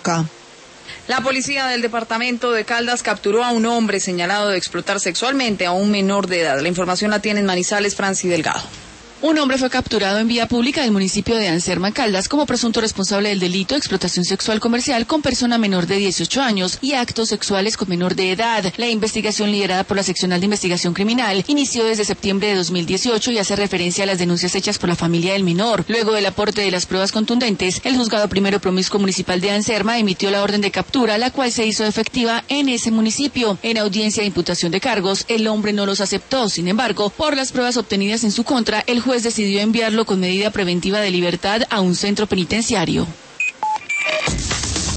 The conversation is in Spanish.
Cauca. La policía del departamento de Caldas capturó a un hombre señalado de explotar sexualmente a un menor de edad. La información la tiene en Manizales, Franci Delgado. Un hombre fue capturado en vía pública del municipio de Anserma, Caldas, como presunto responsable del delito de explotación sexual comercial con persona menor de 18 años y actos sexuales con menor de edad. La investigación, liderada por la Seccional de Investigación Criminal, inició desde septiembre de 2018 y hace referencia a las denuncias hechas por la familia del menor. Luego del aporte de las pruebas contundentes, el Juzgado Primero Promiscuo Municipal de Anserma emitió la orden de captura, la cual se hizo efectiva en ese municipio. En audiencia de imputación de cargos, el hombre no los aceptó. Sin embargo, por las pruebas obtenidas en su contra, el juez decidió enviarlo con medida preventiva de libertad a un centro penitenciario.